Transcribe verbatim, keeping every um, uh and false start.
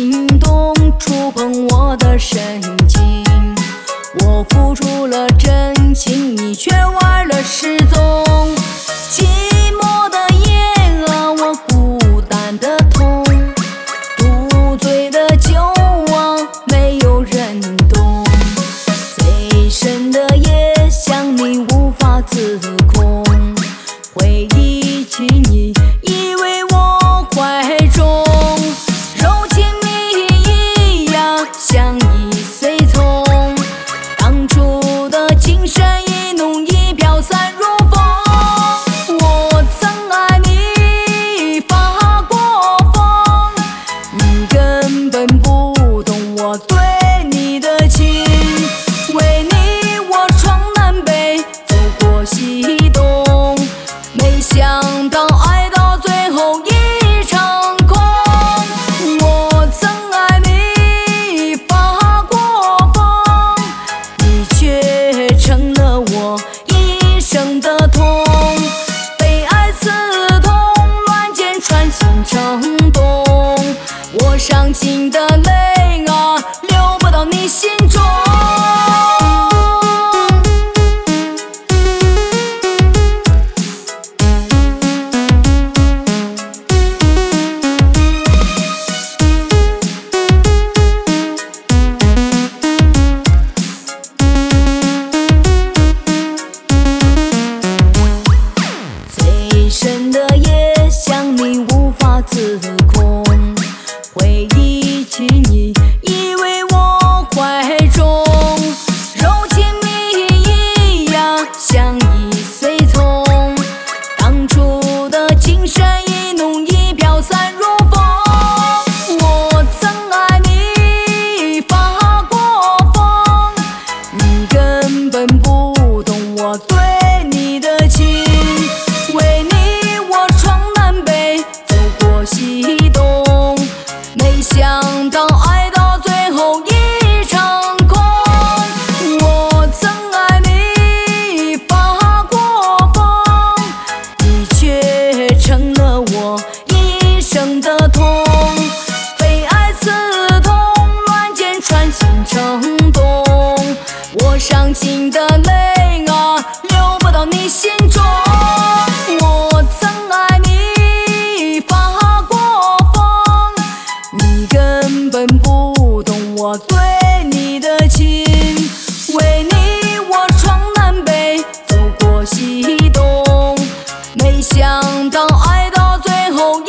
心动，触碰我的神经。我付出了真情，你却玩了失踪。寂寞的夜啊，我孤单的痛，独醉的酒啊，没有人懂。最深的夜，想你无法自控，回忆起你，以为我怀中。柔情蜜意呀，相依随从。当初的情深意浓，已飘散如风。我曾爱你发过疯，你根本不懂我对你的情。为你我闯南北，走过西东，没想到爱到最后一场空。我曾爱你发过疯，你却成了我一生的痛。被爱刺痛，乱箭穿心成洞。我伤心的泪啊，流不到你心中。最深的夜，想你无法自控，回忆起你，以为我怀中。柔情蜜意呀，相依随从。当初的情深意浓，已飘散如风。我曾爱你发过疯，你根本不懂我对你的情。为你我闯南北，走过西东，没想到爱到最后一场空。我曾爱你发过疯，你却成了我一生的痛。被爱刺痛，乱箭穿心成洞。我伤心的泪啊，流不到你心中。我曾爱你发过疯，你根本不懂我对你的情。为你我闯南北，走过西东，没想到爱到最后